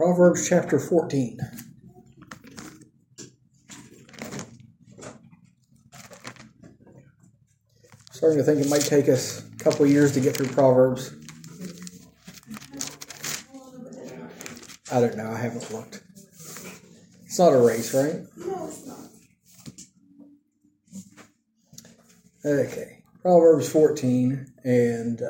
Proverbs chapter 14. Starting to think it might take us a couple of years to get through Proverbs. I don't know. I haven't looked. It's not a race, right? No, it's not. Okay. Proverbs 14, and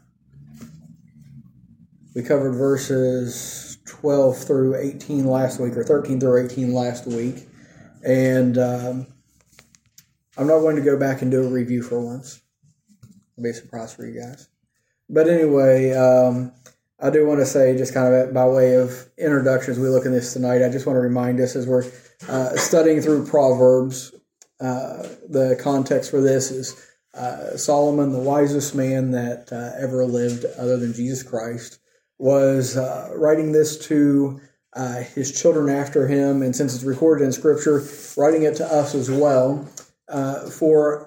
we covered verses 12 through 18 last week, or 13 through 18 last week. And I'm not going to go back and do a review for once. It'll be a surprise for you guys. But anyway, I do want to say, just kind of by way of introduction as we look at this tonight, I just want to remind us as we're studying through Proverbs, the context for this is Solomon, the wisest man that ever lived other than Jesus Christ, was writing this to his children after him, and since it's recorded in Scripture, writing it to us as well for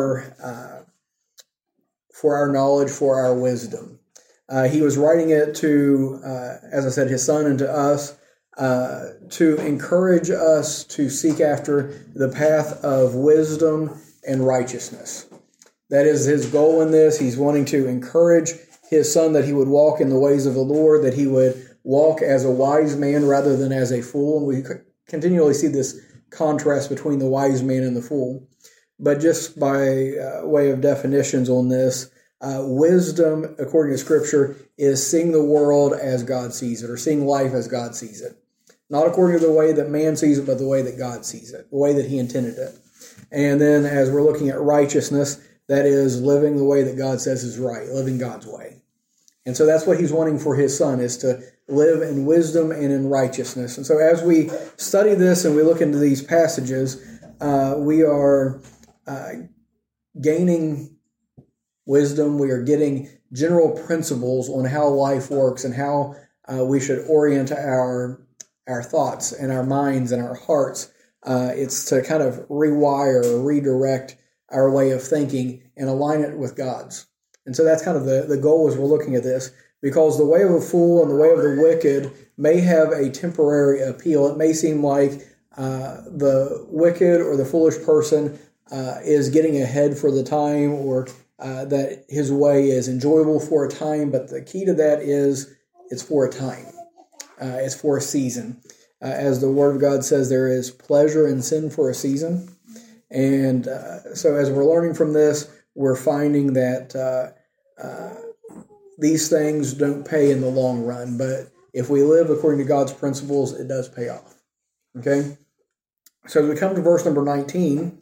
our knowledge, for our wisdom. He was writing it to, as I said, his son and to us, to encourage us to seek after the path of wisdom and righteousness. That is his goal in this. He's wanting to encourage his son that he would walk in the ways of the Lord, that he would walk as a wise man rather than as a fool. And we continually see this contrast between the wise man and the fool. But just by way of definitions on this, wisdom, according to Scripture, is seeing the world as God sees it, or seeing life as God sees it. Not according to the way that man sees it, but the way that God sees it, the way that he intended it. And then as we're looking at righteousness, that is living the way that God says is right, living God's way. And so that's what he's wanting for his son, is to live in wisdom and in righteousness. And so as we study this and we look into these passages, we are gaining wisdom. We are getting general principles on how life works and how we should orient our thoughts and our minds and our hearts. It's to kind of rewire or redirect our way of thinking and align it with God's. And so that's kind of the goal as we're looking at this, because the way of a fool and the way of the wicked may have a temporary appeal. It may seem like the wicked or the foolish person is getting ahead for the time, or that his way is enjoyable for a time, but the key to that is it's for a time. It's for a season. As the Word of God says, there is pleasure in sin for a season. And so as we're learning from this, we're finding that these things don't pay in the long run, but if we live according to God's principles, it does pay off. Okay? So as we come to verse number 19,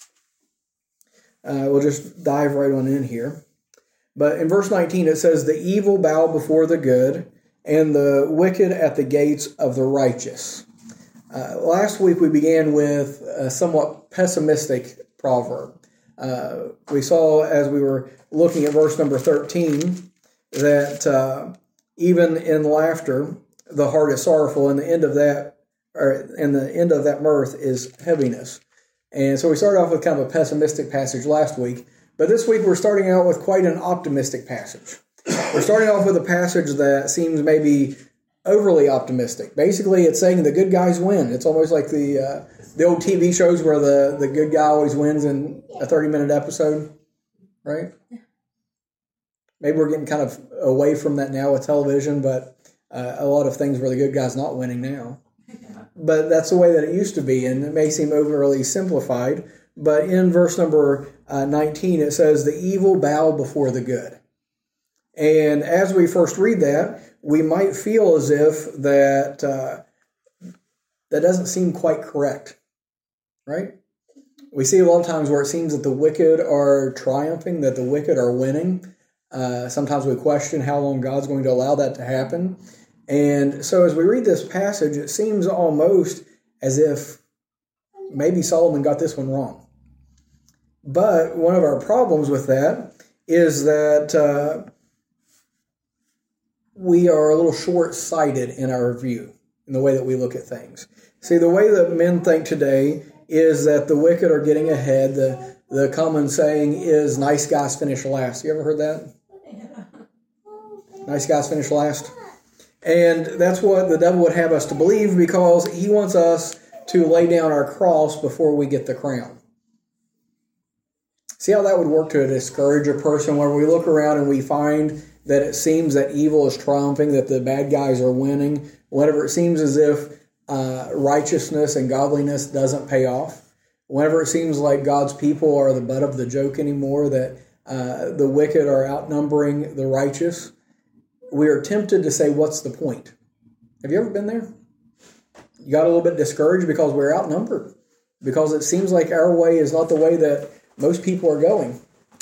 we'll just dive right on in here. But in verse 19 it says, "The evil bow before the good, and the wicked at the gates of the righteous." Last week we began with a somewhat pessimistic proverb. We saw as we were looking at verse number 13 that even in laughter the heart is sorrowful, and the end of that mirth is heaviness. And so we started off with kind of a pessimistic passage last week, but this week we're starting out with quite an optimistic passage. We're starting off with a passage that seems maybe overly optimistic. Basically, it's saying the good guys win. It's almost like the old TV shows where the good guy always wins in a 30-minute episode, right? Maybe we're getting kind of away from that now with television, but a lot of things where the good guy's not winning now. But that's the way that it used to be, and it may seem overly simplified. But in verse number 19, it says, "The evil bow before the good." And as we first read that, we might feel as if that doesn't seem quite correct, right? We see a lot of times where it seems that the wicked are triumphing, that the wicked are winning. Sometimes we question how long God's going to allow that to happen. And so as we read this passage, it seems almost as if maybe Solomon got this one wrong. But one of our problems with that is that we are a little short-sighted in our view, in the way that we look at things. See, the way that men think today is that the wicked are getting ahead. The common saying is, nice guys finish last. You ever heard that? Nice guys finish last? And that's what the devil would have us to believe, because he wants us to lay down our cross before we get the crown. See how that would work to discourage a person, where we look around and we find that it seems that evil is triumphing, that the bad guys are winning, whenever it seems as if righteousness and godliness doesn't pay off, whenever it seems like God's people are the butt of the joke anymore, that the wicked are outnumbering the righteous, we are tempted to say, what's the point? Have you ever been there? You got a little bit discouraged because we're outnumbered, because it seems like our way is not the way that most people are going.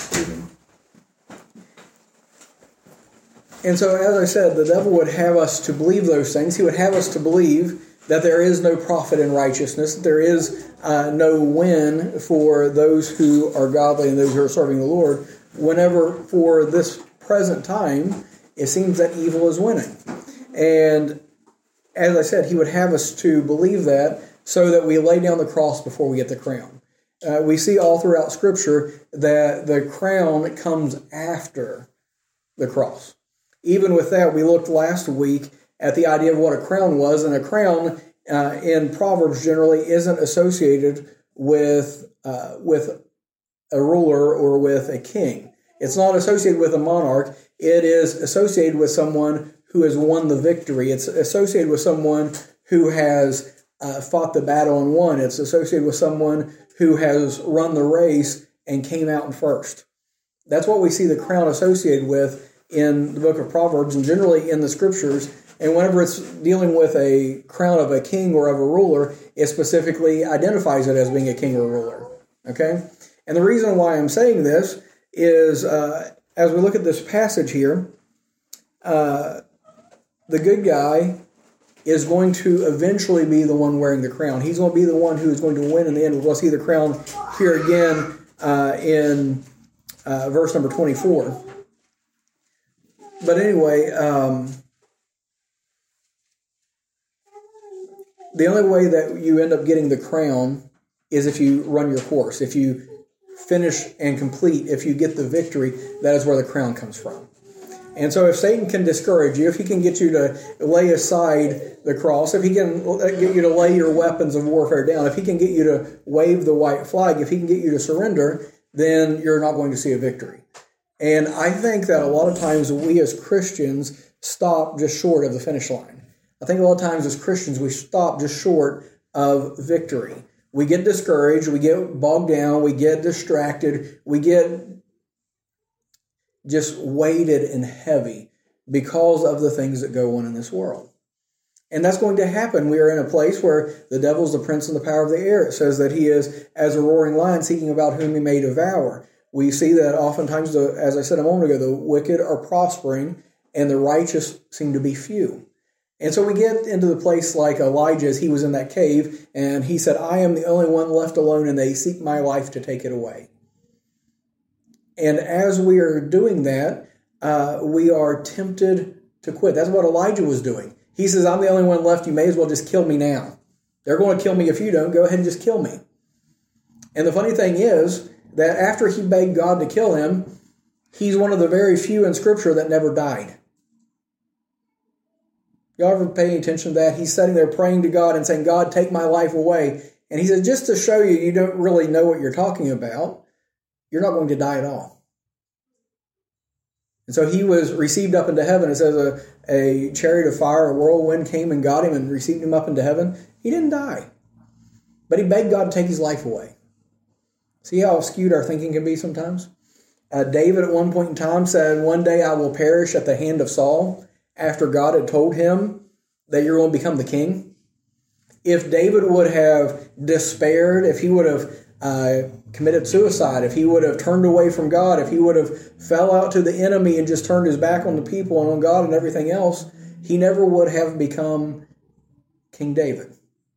And so, as I said, the devil would have us to believe those things. He would have us to believe that there is no profit in righteousness, that there is no win for those who are godly and those who are serving the Lord, whenever for this present time it seems that evil is winning. And as I said, he would have us to believe that so that we lay down the cross before we get the crown. We see all throughout Scripture that the crown comes after the cross. Even with that, we looked last week at the idea of what a crown was, and a crown in Proverbs generally isn't associated with a ruler or with a king. It's not associated with a monarch. It is associated with someone who has won the victory. It's associated with someone who has fought the battle and won. It's associated with someone who has run the race and came out in first. That's what we see the crown associated with in the book of Proverbs and generally in the Scriptures. And whenever it's dealing with a crown of a king or of a ruler, it specifically identifies it as being a king or a ruler. Okay? And the reason why I'm saying this is, as we look at this passage here, the good guy is going to eventually be the one wearing the crown. He's going to be the one who is going to win in the end. We'll see the crown here again in verse number 24. But anyway, the only way that you end up getting the crown is if you run your course, if you finish and complete, if you get the victory. That is where the crown comes from. And so if Satan can discourage you, if he can get you to lay aside the cross, if he can get you to lay your weapons of warfare down, if he can get you to wave the white flag, if he can get you to surrender, then you're not going to see a victory. And I think that a lot of times we as Christians stop just short of the finish line. I think a lot of times as Christians we stop just short of victory. We get discouraged, we get bogged down, we get distracted, we get just weighted and heavy because of the things that go on in this world. And that's going to happen. We are in a place where the devil is the prince and the power of the air. It says that he is as a roaring lion seeking about whom he may devour. We see that oftentimes, as I said a moment ago, the wicked are prospering and the righteous seem to be few. And so we get into the place like Elijah as he was in that cave, and he said, I am the only one left alone, and they seek my life to take it away. And as we are doing that, we are tempted to quit. That's what Elijah was doing. He says, I'm the only one left. You may as well just kill me now. They're going to kill me if you don't. Go ahead and just kill me. And the funny thing is that after he begged God to kill him, he's one of the very few in Scripture that never died. Y'all ever pay attention to that? He's sitting there praying to God and saying, God, take my life away. And he says, just to show you, you don't really know what you're talking about, you're not going to die at all. And so he was received up into heaven. It says a chariot of fire, a whirlwind came and got him and received him up into heaven. He didn't die. But he begged God to take his life away. See how skewed our thinking can be sometimes? David at one point in time said, one day I will perish at the hand of Saul, after God had told him that you're going to become the king. If David would have despaired, if he would have committed suicide, if he would have turned away from God, if he would have fell out to the enemy and just turned his back on the people and on God and everything else, he never would have become King David.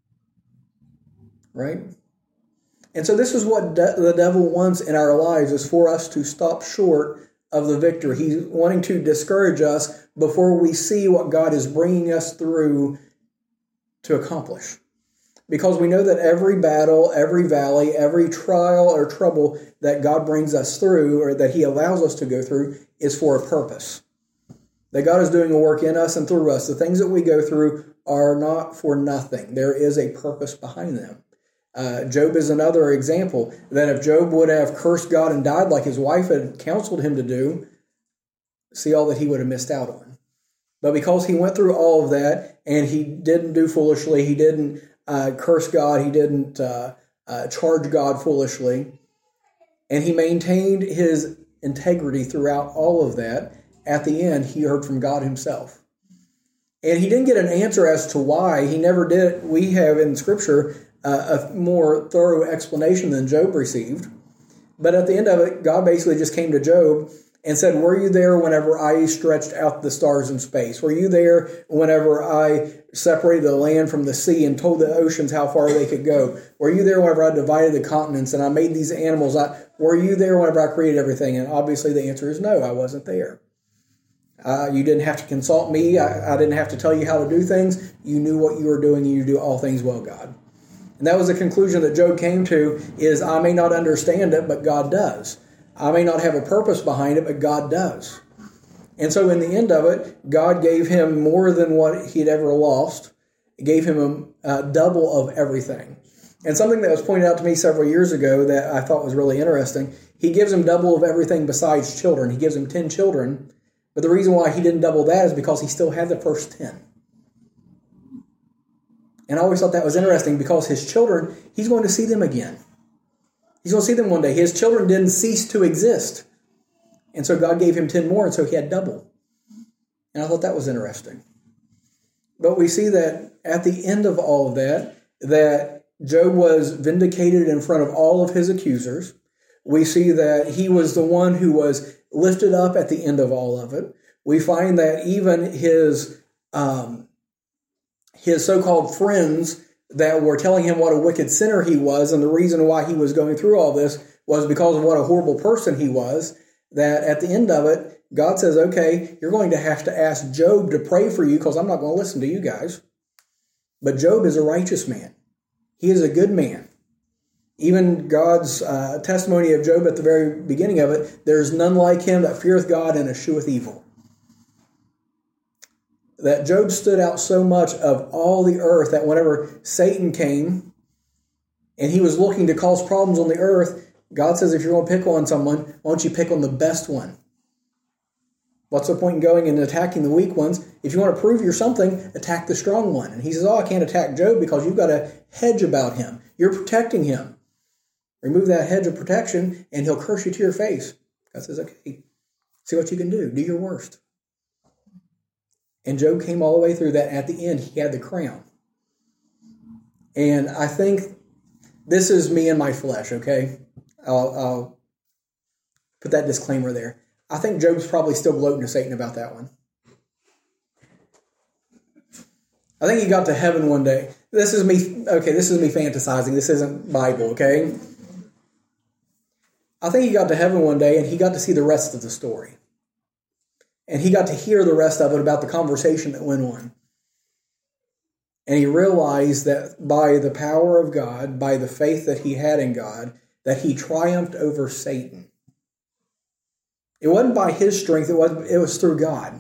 Right? And so this is what the devil wants in our lives, is for us to stop short of the victory. He's wanting to discourage us before we see what God is bringing us through to accomplish. Because we know that every battle, every valley, every trial or trouble that God brings us through, or that he allows us to go through, is for a purpose. that God is doing a work in us and through us. The things that we go through are not for nothing. There is a purpose behind them. Job is another example that if Job would have cursed God and died like his wife had counseled him to do, see all that he would have missed out on. But because he went through all of that and he didn't do foolishly, he didn't curse God, he didn't charge God foolishly, and he maintained his integrity throughout all of that, at the end he heard from God himself. And he didn't get an answer as to why. He never did. We have in Scripture a more thorough explanation than Job received. But at the end of it, God basically just came to Job and said, were you there whenever I stretched out the stars in space? Were you there whenever I separated the land from the sea and told the oceans how far they could go? Were you there whenever I divided the continents and I made these animals? Were you there whenever I created everything? And obviously the answer is no, I wasn't there. You didn't have to consult me. I didn't have to tell you how to do things. You knew what you were doing, and you do all things well, God. And that was the conclusion that Job came to, is I may not understand it, but God does. I may not have a purpose behind it, but God does. And so in the end of it, God gave him more than what he'd ever lost. He gave him a double of everything. And something that was pointed out to me several years ago that I thought was really interesting, he gives him double of everything besides children. He gives him 10 children. But the reason why he didn't double that is because he still had the first 10. And I always thought that was interesting because his children, he's going to see them again. He's going to see them one day. His children didn't cease to exist. And so God gave him 10 more, and so he had double. And I thought that was interesting. But we see that at the end of all of that, that Job was vindicated in front of all of his accusers. We see that he was the one who was lifted up at the end of all of it. We find that even his so-called friends that were telling him what a wicked sinner he was, and the reason why he was going through all this was because of what a horrible person he was, that at the end of it, God says, okay, you're going to have to ask Job to pray for you because I'm not going to listen to you guys. But Job is a righteous man. He is a good man. Even God's testimony of Job at the very beginning of it, there's none like him that feareth God and escheweth evil. That Job stood out so much of all the earth that whenever Satan came and he was looking to cause problems on the earth, God says, if you're going to pick on someone, why don't you pick on the best one? What's the point in going and attacking the weak ones? If you want to prove you're something, attack the strong one. And he says, I can't attack Job because you've got a hedge about him. You're protecting him. Remove that hedge of protection and he'll curse you to your face. God says, okay, see what you can do. Do your worst. And Job came all the way through that. At the end, he had the crown. And I think this is me and my flesh, okay? I'll put that disclaimer there. I think Job's probably still gloating to Satan about that one. I think he got to heaven one day. This is me fantasizing. This isn't Bible, okay? I think he got to heaven one day and he got to see the rest of the story. And he got to hear the rest of it about the conversation that went on. And he realized that by the power of God, by the faith that he had in God, that he triumphed over Satan. It wasn't by his strength, it was through God.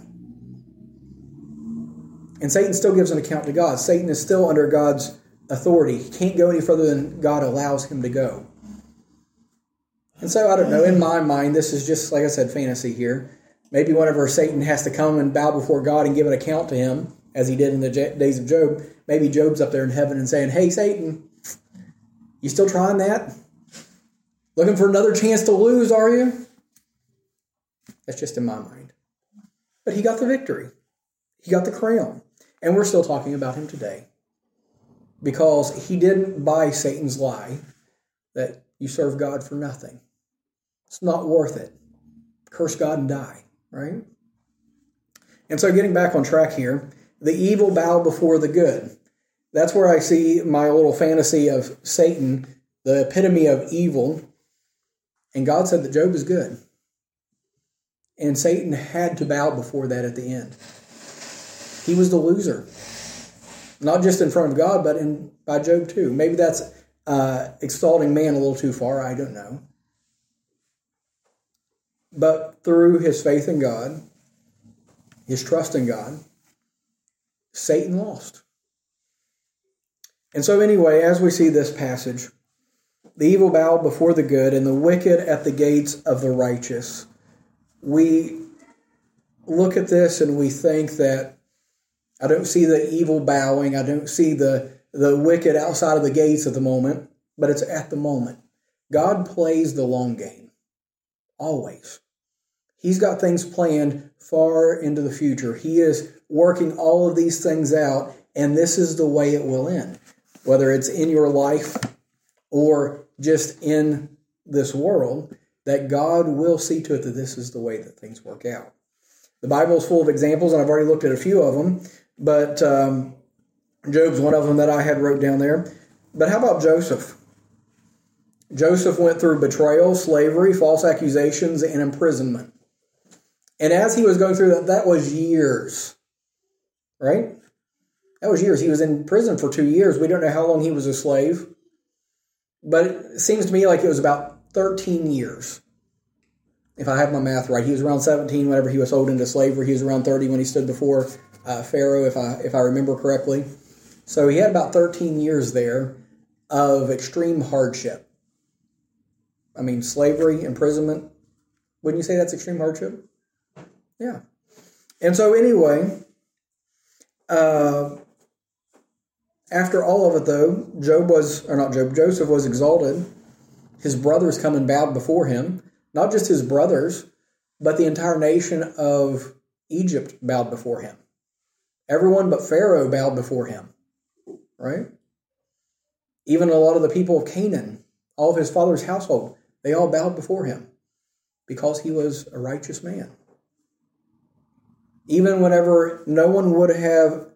And Satan still gives an account to God. Satan is still under God's authority. He can't go any further than God allows him to go. And so, I don't know, in my mind, this is just, like I said, fantasy here. Maybe whenever Satan has to come and bow before God and give an account to him, as he did in the days of Job, maybe Job's up there in heaven and saying, hey, Satan, you still trying that? Looking for another chance to lose, are you? That's just in my mind. But he got the victory. He got the crown. And we're still talking about him today. Because he didn't buy Satan's lie that you serve God for nothing. It's not worth it. Curse God and die, right? And so getting back on track here, the evil bow before the good. That's where I see my little fantasy of Satan, the epitome of evil. And God said that Job is good. And Satan had to bow before that at the end. He was the loser. Not just in front of God, but by Job too. Maybe that's exalting man a little too far, I don't know. But through his faith in God his trust in God, Satan lost. And so anyway, as we see this passage, the evil bow before the good and the wicked at the gates of the righteous. We look at this and we think that I don't see the evil bowing. I don't see the wicked outside of the gates at the moment, but it's at the moment. God plays the long game, always. He's got things planned far into the future. He is working all of these things out, and this is the way it will end. Whether it's in your life or just in this world, that God will see to it that this is the way that things work out. The Bible is full of examples, and I've already looked at a few of them, but Job's one of them that I had wrote down there. But how about Joseph? Joseph went through betrayal, slavery, false accusations, and imprisonment. And as he was going through that, that was years, right? That was years. He was in prison for 2 years. We don't know how long he was a slave. But it seems to me like it was about 13 years. If I have my math right, he was around 17 whenever he was sold into slavery. He was around 30 when he stood before Pharaoh, if I remember correctly. So he had about 13 years there of extreme hardship. I mean, slavery, imprisonment. Wouldn't you say that's extreme hardship? Yeah. And so anyway, after all of it though, Joseph was exalted. His brothers come and bowed before him. Not just his brothers, but the entire nation of Egypt bowed before him. Everyone but Pharaoh bowed before him, right? Even a lot of the people of Canaan, all of his father's household, they all bowed before him because he was a righteous man. Even whenever no one would have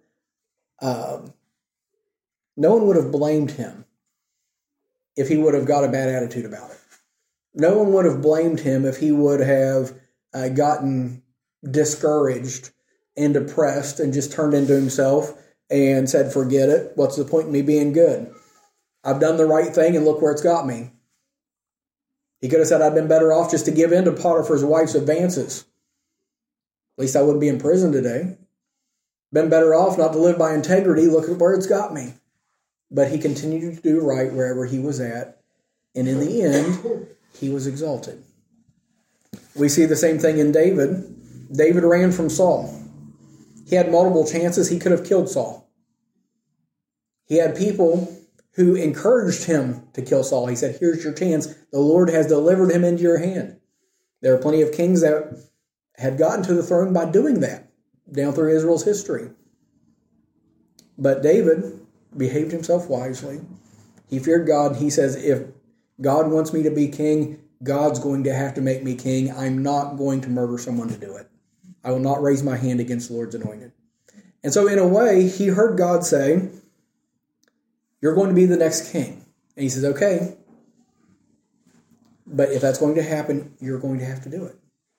blamed him if he would have got a bad attitude about it. No one would have blamed him if he would have gotten discouraged and depressed and just turned into himself and said, forget it. What's the point in me being good? I've done the right thing and look where it's got me. He could have said, I'd been better off just to give in to Potiphar's wife's advances. At least I wouldn't be in prison today. Been better off not to live by integrity. Look at where it's got me. But he continued to do right wherever he was at. And in the end, he was exalted. We see the same thing in David. David ran from Saul. He had multiple chances. He could have killed Saul. He had people who encouraged him to kill Saul. He said, here's your chance. The Lord has delivered him into your hand. There are plenty of kings that had gotten to the throne by doing that down through Israel's history. But David behaved himself wisely. He feared God. He says, if God wants me to be king, God's going to have to make me king. I'm not going to murder someone to do it. I will not raise my hand against the Lord's anointed. And so in a way, he heard God say, you're going to be the next king. And he says, okay, but if that's going to happen, you're going to have to do it.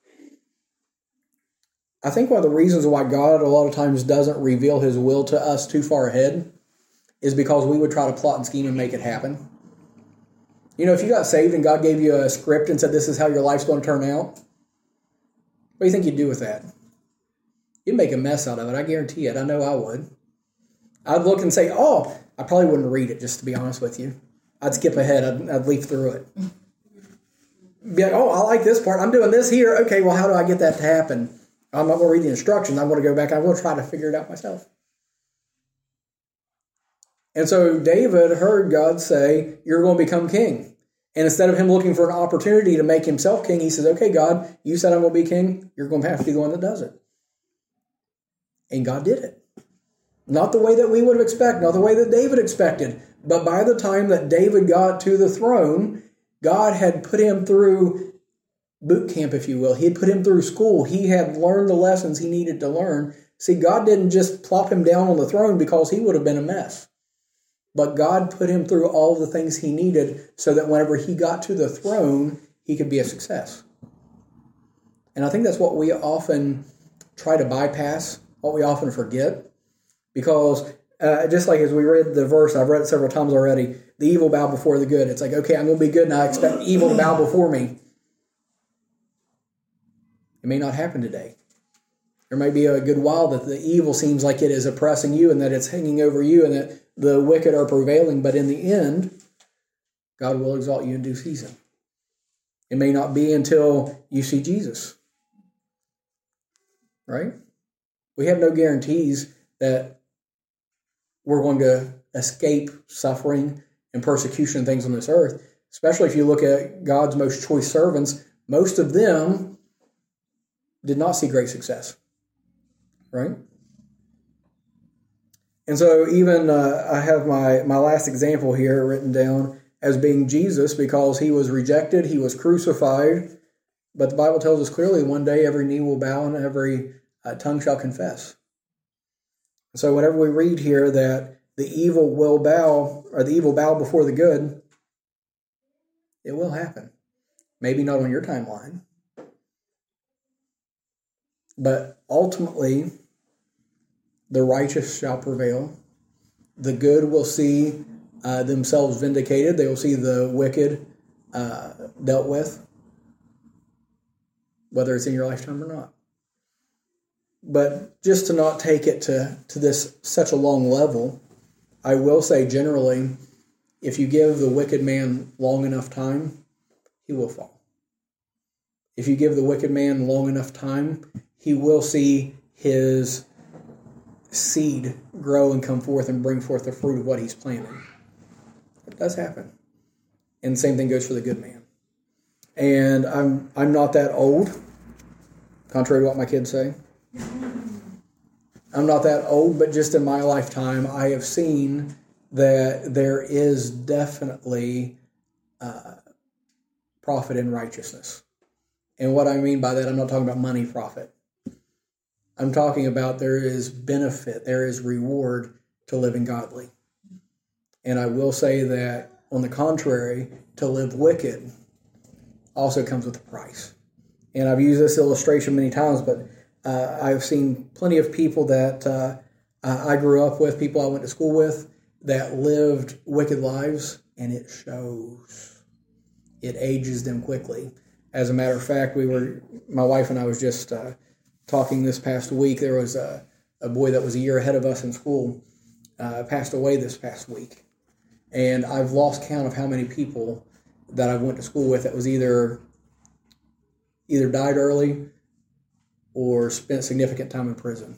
I think one of the reasons why God a lot of times doesn't reveal his will to us too far ahead is because we would try to plot and scheme and make it happen. You know, if you got saved and God gave you a script and said this is how your life's going to turn out, what do you think you'd do with that? You'd make a mess out of it, I guarantee it. I know I would. I'd look and say, oh, I probably wouldn't read it, just to be honest with you. I'd skip ahead. I'd leaf through it. Be like, oh, I like this part. I'm doing this here. Okay, well, how do I get that to happen? I'm not going to read the instructions. I'm going to go back. I'm going to try to figure it out myself. And so David heard God say, you're going to become king. And instead of him looking for an opportunity to make himself king, he says, okay, God, you said I'm going to be king. You're going to have to be the one that does it. And God did it. Not the way that we would have expected, not the way that David expected. But by the time that David got to the throne, God had put him through boot camp, if you will. He had put him through school. He had learned the lessons he needed to learn. See, God didn't just plop him down on the throne because he would have been a mess. But God put him through all the things he needed so that whenever he got to the throne, he could be a success. And I think that's what we often try to bypass, what we often forget. Because just like as we read the verse, I've read it several times already, the evil bow before the good. It's like, okay, I'm going to be good and I expect evil to bow before me. It may not happen today. There may be a good while that the evil seems like it is oppressing you and that it's hanging over you and that the wicked are prevailing. But in the end, God will exalt you in due season. It may not be until you see Jesus. Right? We have no guarantees that we're going to escape suffering and persecution and things on this earth. Especially if you look at God's most choice servants, most of them did not see great success. Right? And so even I have my last example here written down as being Jesus, because he was rejected, he was crucified, but the Bible tells us clearly one day every knee will bow and every tongue shall confess. So whenever we read here that the evil will bow, or the evil bow before the good, it will happen. Maybe not on your timeline, but ultimately the righteous shall prevail. The good will see themselves vindicated. They will see the wicked dealt with, whether it's in your lifetime or not. But just to not take it to this such a long level, I will say generally, if you give the wicked man long enough time, he will fall. If you give the wicked man long enough time, he will see his seed grow and come forth and bring forth the fruit of what he's planting. It does happen. And the same thing goes for the good man. And I'm not that old, contrary to what my kids say. I'm not that old, but just in my lifetime, I have seen that there is definitely profit in righteousness. And what I mean by that, I'm not talking about money profit. I'm talking about there is benefit, there is reward to living godly. And I will say that, on the contrary, to live wicked also comes with a price. And I've used this illustration many times, but I've seen plenty of people that I grew up with, people I went to school with, that lived wicked lives, and it shows. It ages them quickly. As a matter of fact, my wife and I was just talking this past week. There was a boy that was a year ahead of us in school, passed away this past week. And I've lost count of how many people that I went to school with that was either died early or spent significant time in prison.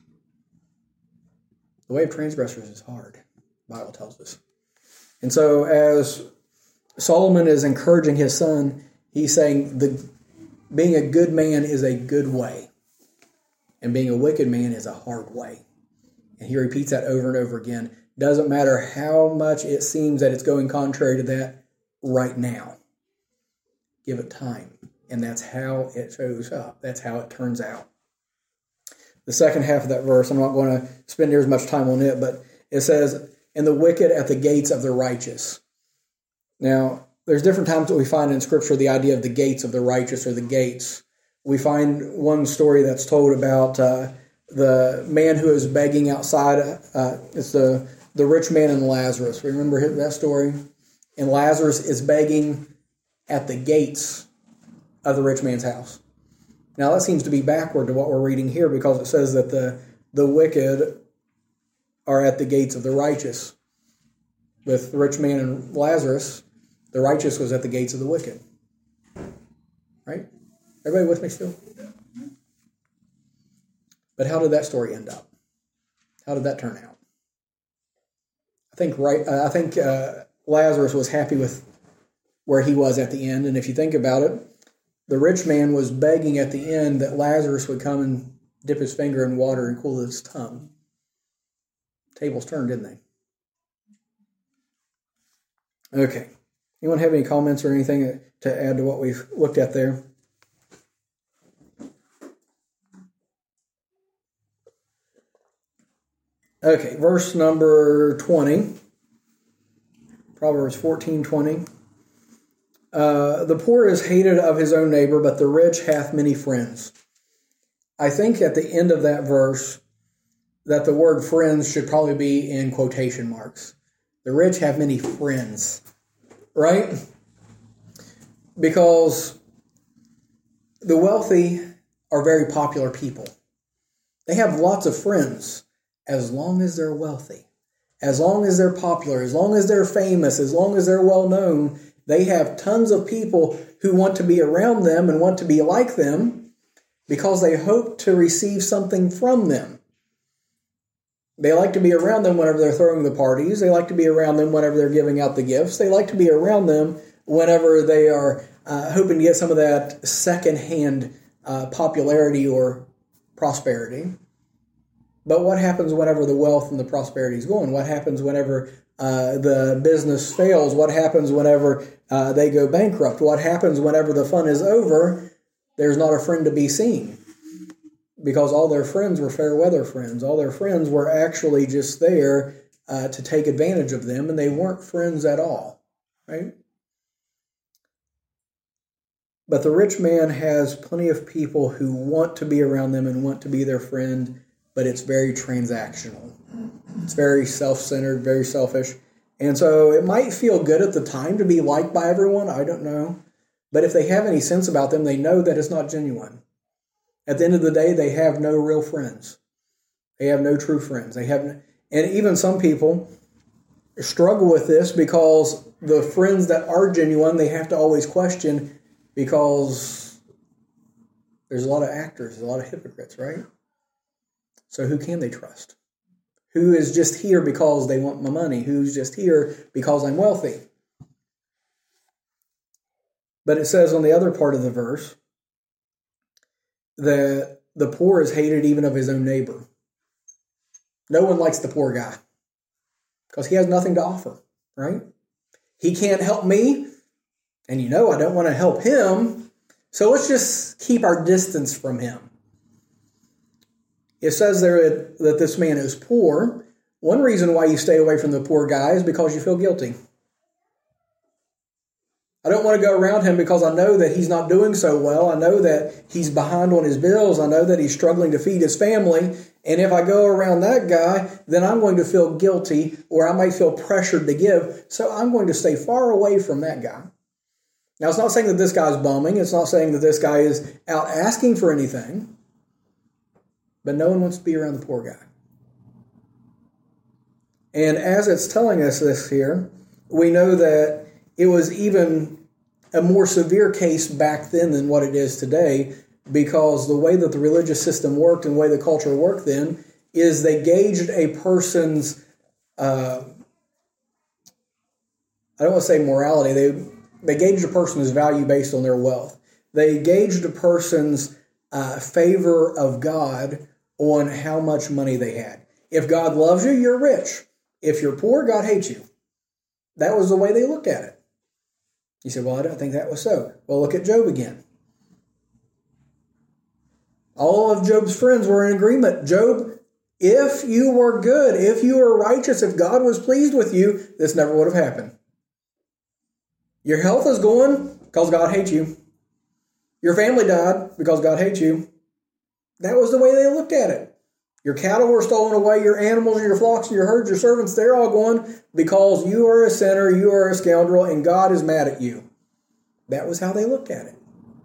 The way of transgressors is hard, the Bible tells us. And so as Solomon is encouraging his son, he's saying being a good man is a good way, and being a wicked man is a hard way. And he repeats that over and over again. Doesn't matter how much it seems that it's going contrary to that right now. Give it time. And that's how it shows up. That's how it turns out. The second half of that verse, I'm not going to spend near as much time on it, but it says, "And the wicked at the gates of the righteous." Now, there's different times that we find in Scripture the idea of the gates of the righteous, or the gates. We find one story that's told about the man who is begging outside. It's the rich man and Lazarus. Remember that story? And Lazarus is begging at the gates of the rich man's house. Now that seems to be backward to what we're reading here, because it says that the wicked are at the gates of the righteous. With the rich man and Lazarus, the righteous was at the gates of the wicked. Right? Everybody with me still? But how did that story end up? How did that turn out? I think Lazarus was happy with where he was at the end. And if you think about it, the rich man was begging at the end that Lazarus would come and dip his finger in water and cool his tongue. Tables turned, didn't they? Okay. Anyone have any comments or anything to add to what we've looked at there? Okay, verse number 20. Proverbs 14:20. The poor is hated of his own neighbor, but the rich hath many friends. I think at the end of that verse that the word friends should probably be in quotation marks. The rich have many friends, right? Because the wealthy are very popular people. They have lots of friends as long as they're wealthy, as long as they're popular, as long as they're famous, as long as they're well known. They have tons of people who want to be around them and want to be like them because they hope to receive something from them. They like to be around them whenever they're throwing the parties. They like to be around them whenever they're giving out the gifts. They like to be around them whenever they are hoping to get some of that secondhand popularity or prosperity. But what happens whenever the wealth and the prosperity is gone? What happens whenever the business fails? What happens whenever they go bankrupt? What happens whenever the fun is over? There's not a friend to be seen, because all their friends were fair weather friends. All their friends were actually just there to take advantage of them, and they weren't friends at all, right? But the rich man has plenty of people who want to be around them and want to be their friend, but it's very transactional. It's very self-centered, very selfish. And so it might feel good at the time to be liked by everyone, I don't know. But if they have any sense about them, they know that it's not genuine. At the end of the day, they have no real friends. They have no true friends. And even some people struggle with this because the friends that are genuine, they have to always question, because there's a lot of actors, a lot of hypocrites, right? So who can they trust? Who is just here because they want my money? Who's just here because I'm wealthy? But it says on the other part of the verse that the poor is hated even of his own neighbor. No one likes the poor guy because he has nothing to offer, right? He can't help me, and I don't want to help him, so let's just keep our distance from him. It says there that this man is poor. One reason why you stay away from the poor guy is because you feel guilty. I don't want to go around him because I know that he's not doing so well. I know that he's behind on his bills. I know that he's struggling to feed his family. And if I go around that guy, then I'm going to feel guilty, or I might feel pressured to give. So I'm going to stay far away from that guy. Now, it's not saying that this guy's bumming. It's not saying that this guy is out asking for anything. But no one wants to be around the poor guy. And as it's telling us this here, we know that it was even a more severe case back then than what it is today, because the way that the religious system worked and the way the culture worked then is they gauged a person's, I don't want to say morality, they gauged a person's value based on their wealth. They gauged a person's favor of God on how much money they had. If God loves you, you're rich. If you're poor, God hates you. That was the way they looked at it. You said, well, I don't think that was so. Well, look at Job again. All of Job's friends were in agreement. Job, if you were good, if you were righteous, if God was pleased with you, this never would have happened. Your health is going because God hates you. Your family died because God hates you. That was the way they looked at it. Your cattle were stolen away, your animals, your flocks, your herds, your servants, they're all gone because you are a sinner, you are a scoundrel, and God is mad at you. That was how they looked at it.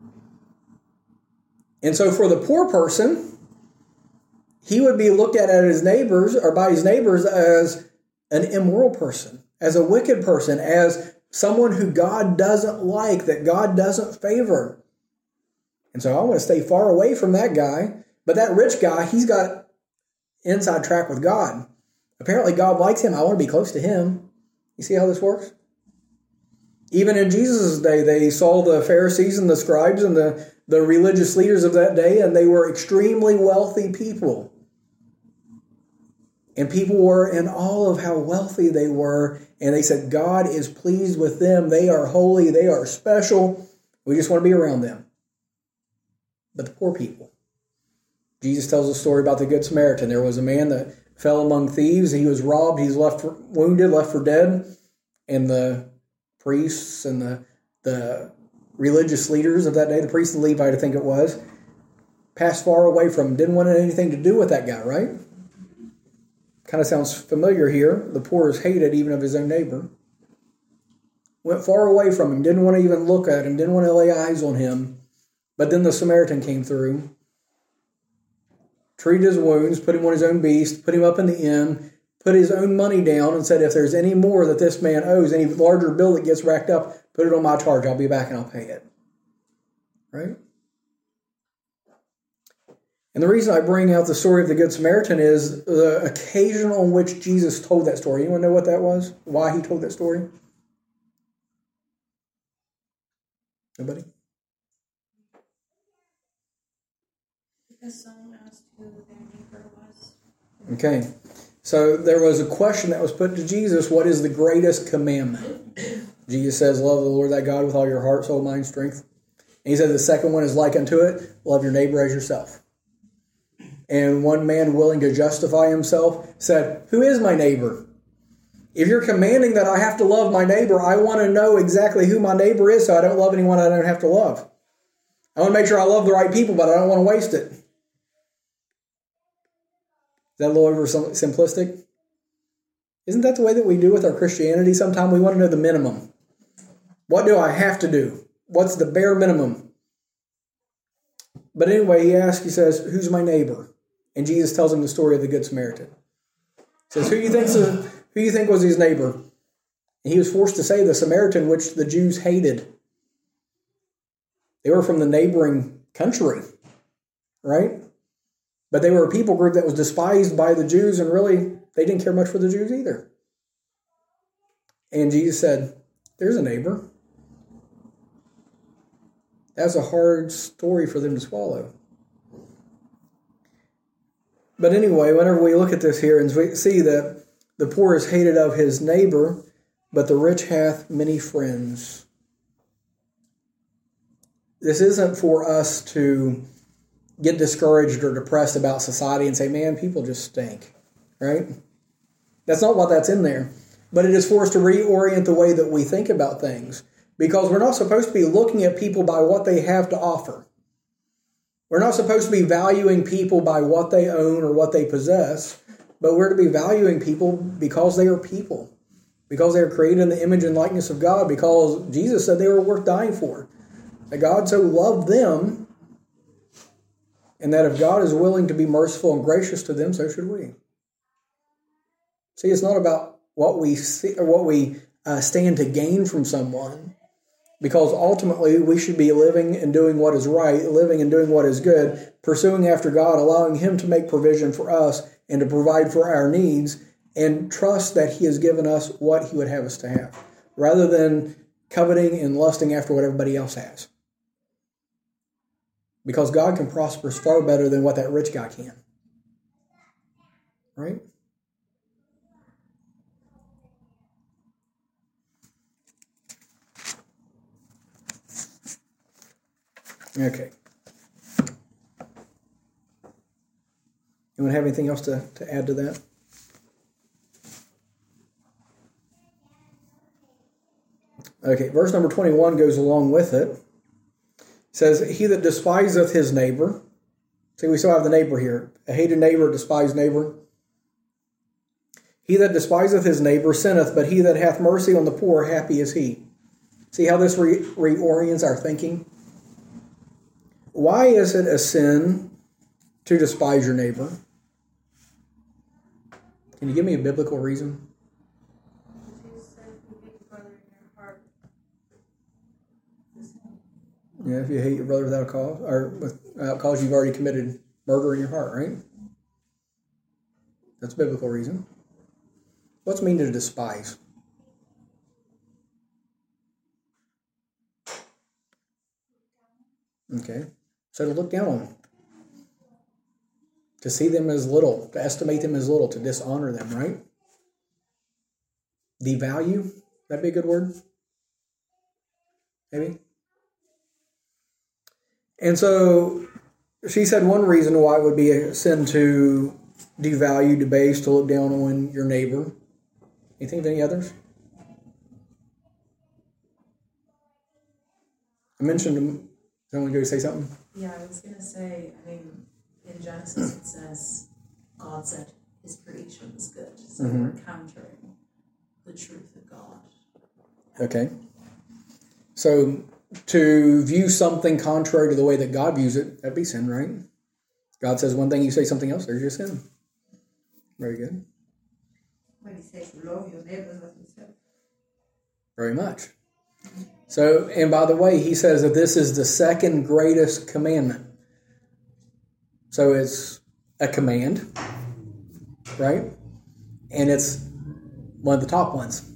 And so for the poor person, he would be looked at his neighbors, or by his neighbors, as an immoral person, as a wicked person, as someone who God doesn't like, that God doesn't favor. And so I want to stay far away from that guy. But that rich guy, he's got inside track with God. Apparently God likes him. I want to be close to him. You see how this works? Even in Jesus' day, they saw the Pharisees and the scribes and the religious leaders of that day, and they were extremely wealthy people. And people were in awe of how wealthy they were, and they said, God is pleased with them. They are holy. They are special. We just want to be around them. But the poor people. Jesus tells a story about the Good Samaritan. There was a man that fell among thieves. He was robbed. He's left wounded, left for dead. And the priests and the religious leaders of that day, the priest and Levite, I think it was, passed far away from him. Didn't want anything to do with that guy, right? Kind of sounds familiar here. The poor is hated even of his own neighbor. Went far away from him. Didn't want to even look at him. Didn't want to lay eyes on him. But then the Samaritan came through. treated his wounds, put him on his own beast, put him up in the inn, put his own money down, and said, if there's any more that this man owes, any larger bill that gets racked up, put it on my charge. I'll be back and I'll pay it. Right? And the reason I bring out the story of the Good Samaritan is the occasion on which Jesus told that story. Anyone know what that was? Why he told that story? Nobody? Because someone asked who their neighbor was. Okay. So there was a question that was put to Jesus, what is the greatest commandment? Jesus says, love the Lord thy God with all your heart, soul, mind, strength. And he said the second one is like unto it, love your neighbor as yourself. And one man willing to justify himself said, who is my neighbor? If you're commanding that I have to love my neighbor, I want to know exactly who my neighbor is so I don't love anyone I don't have to love. I want to make sure I love the right people, but I don't want to waste it. Is that a little oversimplistic? Isn't that the way that we do with our Christianity? Sometimes we want to know the minimum. What do I have to do? What's the bare minimum? But anyway, he says, who's my neighbor? And Jesus tells him the story of the Good Samaritan. He says, who you think was his neighbor? And he was forced to say the Samaritan, which the Jews hated. They were from the neighboring country, right? But they were a people group that was despised by the Jews, and really, they didn't care much for the Jews either. And Jesus said, there's a neighbor. That's a hard story for them to swallow. But anyway, whenever we look at this here and we see that the poor is hated of his neighbor, but the rich hath many friends. This isn't for us to get discouraged or depressed about society and say, man, people just stink, right? That's not what that's in there. But it is for us to reorient the way that we think about things, because we're not supposed to be looking at people by what they have to offer. We're not supposed to be valuing people by what they own or what they possess, but we're to be valuing people because they are people, because they are created in the image and likeness of God, because Jesus said they were worth dying for. That God so loved them, and that if God is willing to be merciful and gracious to them, so should we. See, it's not about what we see or what we stand to gain from someone, because ultimately we should be living and doing what is right, living and doing what is good, pursuing after God, allowing Him to make provision for us and to provide for our needs, and trust that He has given us what He would have us to have, rather than coveting and lusting after what everybody else has. Because God can prosper us far better than what that rich guy can. Right? Okay. Anyone have anything else to add to that? Okay, verse number 21 goes along with it. It says, he that despiseth his neighbor. See, we still have the neighbor here. A hated neighbor, a despised neighbor. He that despiseth his neighbor sinneth, but he that hath mercy on the poor, happy is he. See how this reorients our thinking? Why is it a sin to despise your neighbor? Can you give me a biblical reason? Yeah, if you hate your brother without a cause, or without cause, you've already committed murder in your heart, right? That's a biblical reason. What's it mean to despise? Okay. So to look down on them. To see them as little, to estimate them as little, to dishonor them, right? Devalue? That'd be a good word? Maybe? And so she said one reason why it would be a sin to devalue, debase, to look down on your neighbor. You think of any others? I mentioned them. Someone go say something? Yeah, I was going to say, in Genesis it says, God said His creation was good. So we're countering the truth of God. Okay. So to view something contrary to the way that God views it, that'd be sin, right? God says one thing, you say something else, there's your sin. Very good. When he says love your neighbor as yourself. Very much. So, and by the way, he says that this is the second greatest commandment. So it's a command, right? And it's one of the top ones.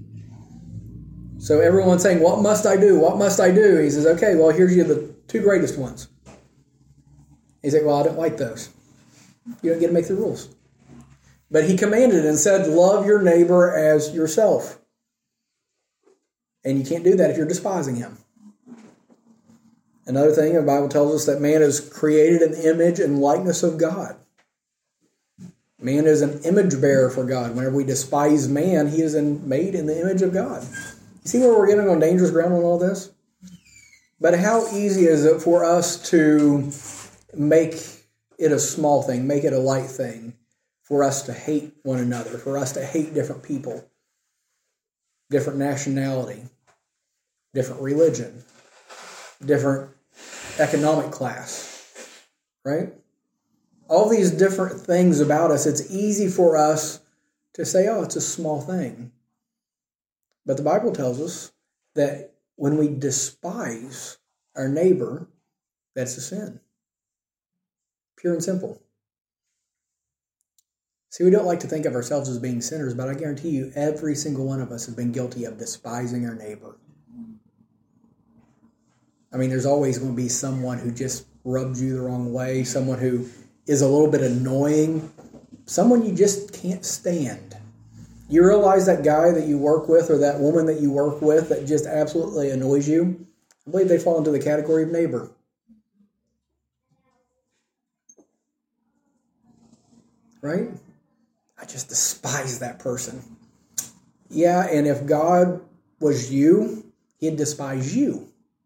So everyone's saying, what must I do? What must I do? He says, okay, well, here's you the two greatest ones. He said, well, I don't like those. You don't get to make the rules. But he commanded and said, love your neighbor as yourself. And you can't do that if you're despising him. Another thing, the Bible tells us that man is created in the image and likeness of God. Man is an image bearer for God. Whenever we despise man, he is made in the image of God. You see where we're getting on dangerous ground on all this? But how easy is it for us to make it a small thing, make it a light thing, for us to hate one another, for us to hate different people, different nationality, different religion, different economic class, right? All these different things about us, it's easy for us to say, oh, it's a small thing. But the Bible tells us that when we despise our neighbor, that's a sin. Pure and simple. See, we don't like to think of ourselves as being sinners, but I guarantee you every single one of us has been guilty of despising our neighbor. I mean, there's always going to be someone who just rubs you the wrong way, someone who is a little bit annoying, someone you just can't stand. You realize that guy that you work with or that woman that you work with that just absolutely annoys you? I believe they fall into the category of neighbor. Right? I just despise that person. Yeah, and if God was you, he'd despise you.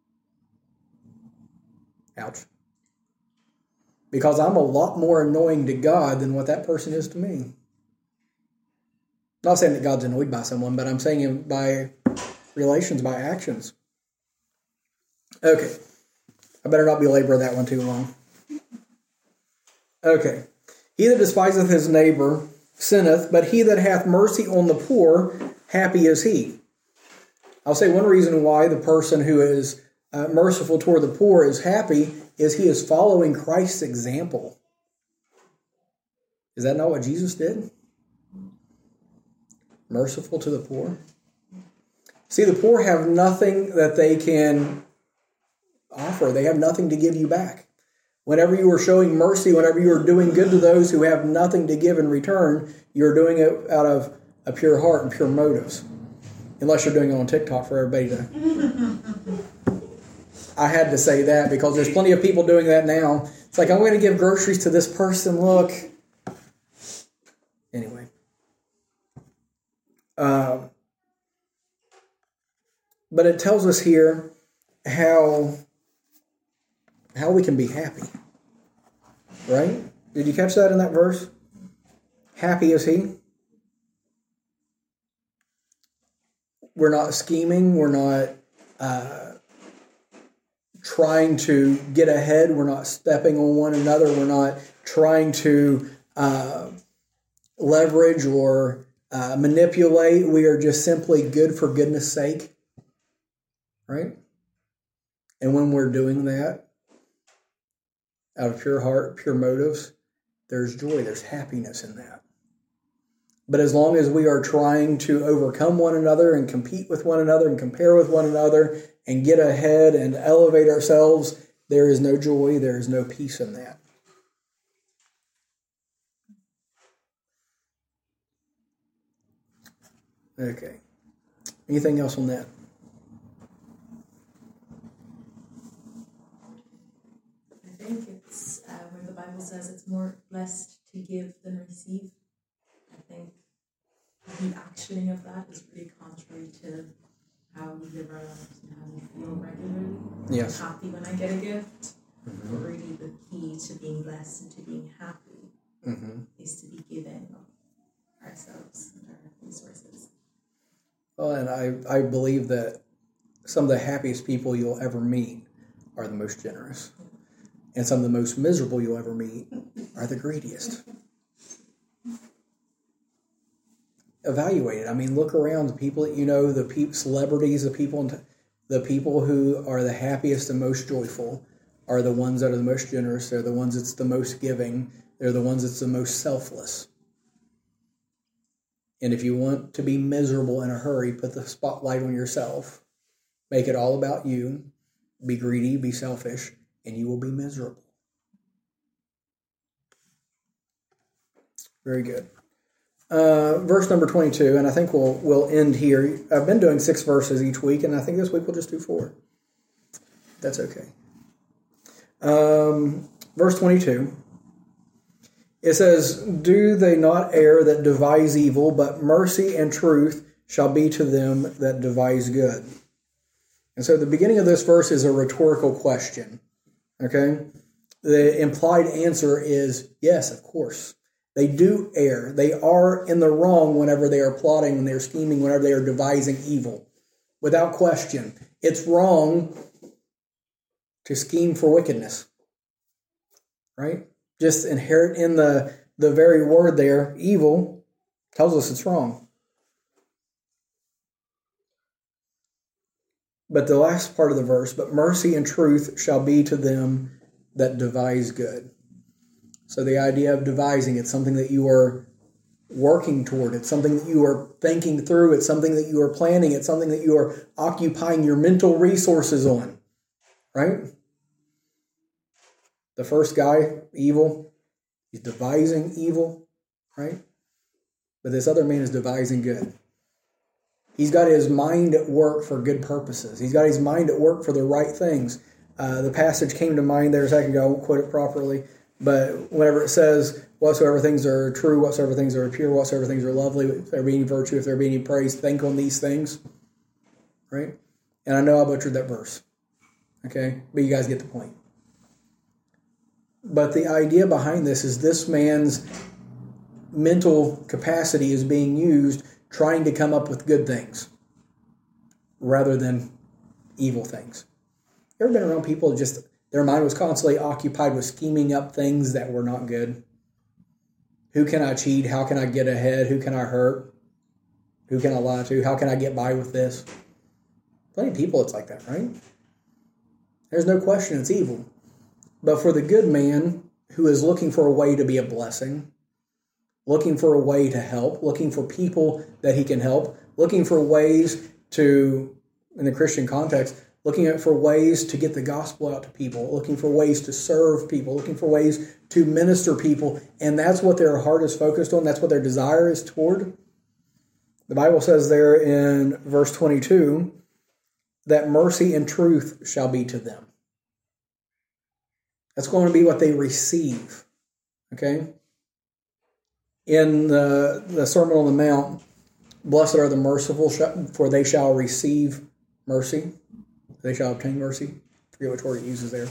Ouch. Because I'm a lot more annoying to God than what that person is to me. Not saying that God's annoyed by someone, but I'm saying it by relations, by actions. Okay. I better not belabor that one too long. Okay. He that despiseth his neighbor sinneth, but he that hath mercy on the poor, happy is he. I'll say one reason why the person who is merciful toward the poor is happy is he is following Christ's example. Is that not what Jesus did? Merciful to the poor. See, the poor have nothing that they can offer. They have nothing to give you back. Whenever you are showing mercy, whenever you are doing good to those who have nothing to give in return, you're doing it out of a pure heart and pure motives. Unless you're doing it on TikTok for everybody to... I had to say that because there's plenty of people doing that now. It's like, I'm going to give groceries to this person, look. Anyway. But it tells us here how we can be happy. Right? Did you catch that in that verse? Happy is he. We're not scheming. We're not trying to get ahead. We're not stepping on one another. We're not trying to leverage or manipulate. We are just simply good for goodness sake. Right? And when we're doing that, out of pure heart, pure motives, there's joy, there's happiness in that. But as long as we are trying to overcome one another and compete with one another and compare with one another and get ahead and elevate ourselves, there is no joy, there is no peace in that. Okay. Anything else on that? I think it's when the Bible says it's more blessed to give than receive. I think the actioning of that is really contrary to how we live our lives and how we feel regularly. Yes. I'm happy when I get a gift. Mm-hmm. But really the key to being blessed and to being happy is to be giving of ourselves and our resources. Well, and I believe that some of the happiest people you'll ever meet are the most generous. And some of the most miserable you'll ever meet are the greediest. Evaluate it. I mean, look around. The people that you know, celebrities, the people who are the happiest and most joyful are the ones that are the most generous. They're the ones that's the most giving. They're the ones that's the most selfless. And if you want to be miserable in a hurry, put the spotlight on yourself. Make it all about you. Be greedy, be selfish, and you will be miserable. Very good. Verse number 22, and I think we'll end here. I've been doing 6 verses each week, and I think this week we'll just do 4. That's okay. Verse 22. It says, "Do they not err that devise evil, but mercy and truth shall be to them that devise good." And so the beginning of this verse is a rhetorical question. Okay? The implied answer is, yes, of course. They do err. They are in the wrong whenever they are plotting, when they are scheming, whenever they are devising evil. Without question. It's wrong to scheme for wickedness. Right? Just inherent in the very word there, evil, tells us it's wrong. But the last part of the verse, "But mercy and truth shall be to them that devise good." So the idea of devising, it's something that you are working toward. It's something that you are thinking through. It's something that you are planning. It's something that you are occupying your mental resources on. Right? The first guy, evil, he's devising evil, right? But this other man is devising good. He's got his mind at work for good purposes. He's got his mind at work for the right things. The passage came to mind there a second ago. I won't quote it properly. But whenever it says, "Whatsoever things are true, whatsoever things are pure, whatsoever things are lovely, if there be any virtue, if there be any praise, think on these things." Right? And I know I butchered that verse. Okay? But you guys get the point. But the idea behind this man's mental capacity is being used trying to come up with good things rather than evil things. You ever been around people just their mind was constantly occupied with scheming up things that were not good? Who can I cheat? How can I get ahead? Who can I hurt? Who can I lie to? How can I get by with this? Plenty of people it's like that, right? There's no question it's evil. But for the good man who is looking for a way to be a blessing, looking for a way to help, looking for people that he can help, looking for ways to, in the Christian context, looking for ways to get the gospel out to people, looking for ways to serve people, looking for ways to minister people, and that's what their heart is focused on, that's what their desire is toward. The Bible says there in verse 22 that mercy and truth shall be to them. That's going to be what they receive. Okay? In the Sermon on the Mount, "Blessed are the merciful, for they shall receive mercy." They shall obtain mercy. I forget which word it uses there.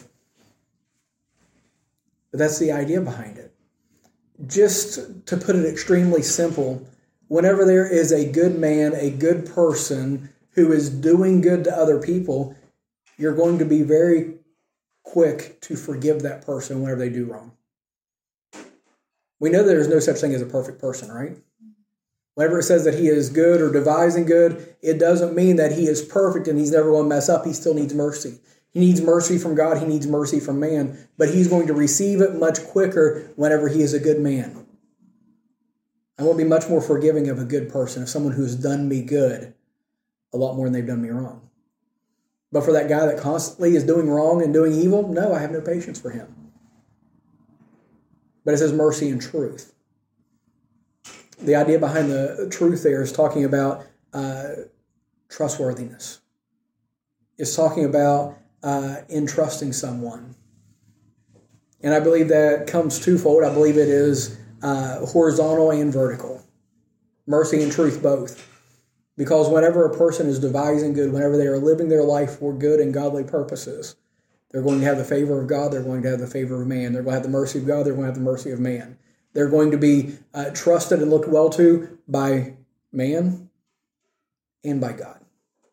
But that's the idea behind it. Just to put it extremely simple, whenever there is a good man, a good person who is doing good to other people, you're going to be very quick to forgive that person whenever they do wrong. We know there's no such thing as a perfect person, right? Whenever it says that he is good or devising good, it doesn't mean that he is perfect and he's never going to mess up. He still needs mercy. He needs mercy from God. He needs mercy from man. But he's going to receive it much quicker whenever he is a good man. I will be much more forgiving of a good person, of someone who has done me good, a lot more than they've done me wrong. But for that guy that constantly is doing wrong and doing evil, no, I have no patience for him. But it says mercy and truth. The idea behind the truth there is talking about trustworthiness. It's talking about entrusting someone. And I believe that comes twofold. I believe it is horizontal and vertical. Mercy and truth both. Because whenever a person is devising good, whenever they are living their life for good and godly purposes, they're going to have the favor of God, they're going to have the favor of man. They're going to have the mercy of God, they're going to have the mercy of man. They're going to be trusted and looked well to by man and by God.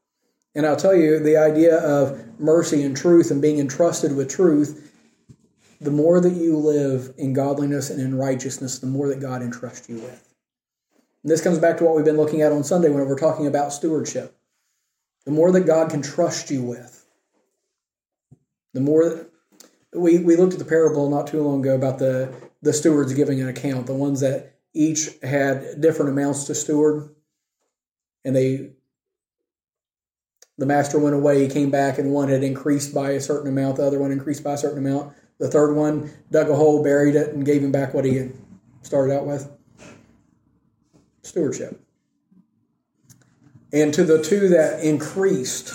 And I'll tell you, the idea of mercy and truth and being entrusted with truth the more that you live in godliness and in righteousness, the more that God entrusts you with. And this comes back to what we've been looking at on Sunday when we're talking about stewardship. The more that God can trust you with, the more that we looked at the parable not too long ago about the stewards giving an account, the ones that each had different amounts to steward, and the master went away, he came back, and one had increased by a certain amount, the other one increased by a certain amount. The third one dug a hole, buried it, and gave him back what he had started out with. Stewardship. And to the two that increased,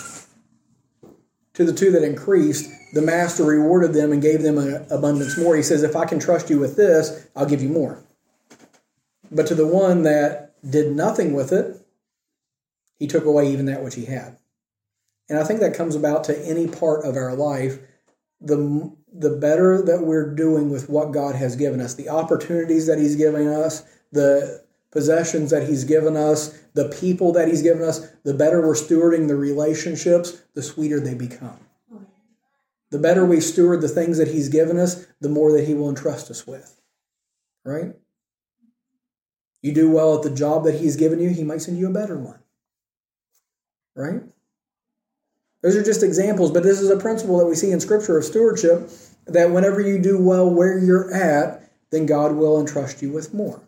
the master rewarded them and gave them an abundance more. He says, if I can trust you with this, I'll give you more. But to the one that did nothing with it, he took away even that which he had. And I think that comes about to any part of our life. The better that we're doing with what God has given us, the opportunities that he's giving us, the possessions that he's given us, the people that he's given us, the better we're stewarding the relationships, the sweeter they become. The better we steward the things that he's given us, the more that he will entrust us with. Right? You do well at the job that he's given you, he might send you a better one. Right? Those are just examples, but this is a principle that we see in Scripture of stewardship, that whenever you do well where you're at, then God will entrust you with more.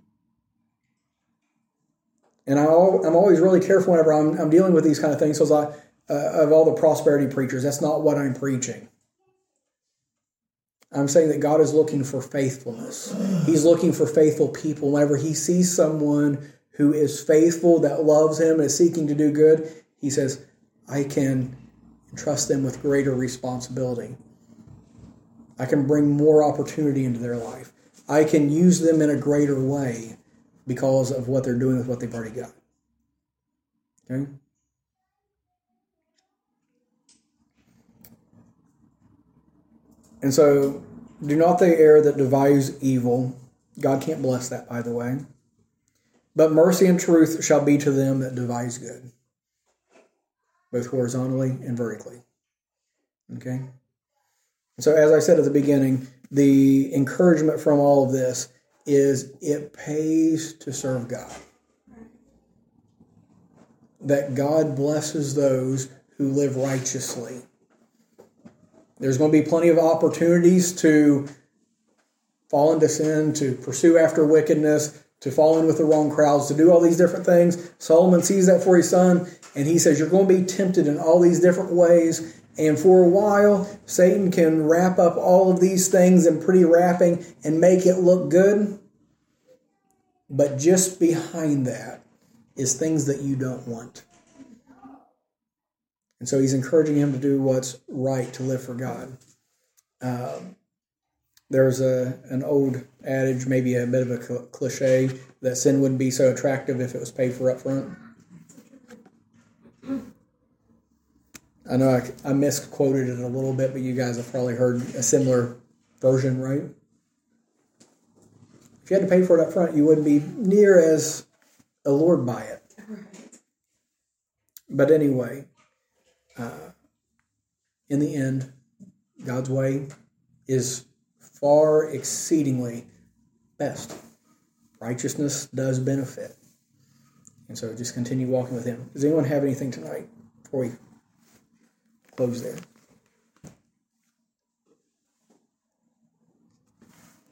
And I'm always really careful whenever I'm dealing with these kind of things, because of all the prosperity preachers, that's not what I'm preaching. I'm saying that God is looking for faithfulness. He's looking for faithful people. Whenever he sees someone who is faithful, that loves him, and is seeking to do good, he says, I can entrust them with greater responsibility. I can bring more opportunity into their life. I can use them in a greater way because of what they're doing with what they've already got. Okay? And so, do not they err that devise evil. God can't bless that, by the way. But mercy and truth shall be to them that devise good, both horizontally and vertically. Okay? And so, as I said at the beginning, the encouragement from all of this is it pays to serve God. That God blesses those who live righteously. There's going to be plenty of opportunities to fall into sin, to pursue after wickedness, to fall in with the wrong crowds, to do all these different things. Solomon sees that for his son, and he says, you're going to be tempted in all these different ways. And for a while, Satan can wrap up all of these things in pretty wrapping and make it look good. But just behind that is things that you don't want. And so he's encouraging him to do what's right, to live for God. There's an old adage, maybe a bit of a cliche, that sin wouldn't be so attractive if it was paid for up front. I know I misquoted it a little bit, but you guys have probably heard a similar version, right? If you had to pay for it up front, you wouldn't be near as allured by it. Right. But anyway, in the end, God's way is far exceedingly best. Righteousness does benefit. And so just continue walking with him. Does anyone have anything tonight before we close there?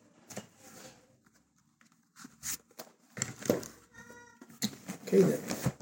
Okay then.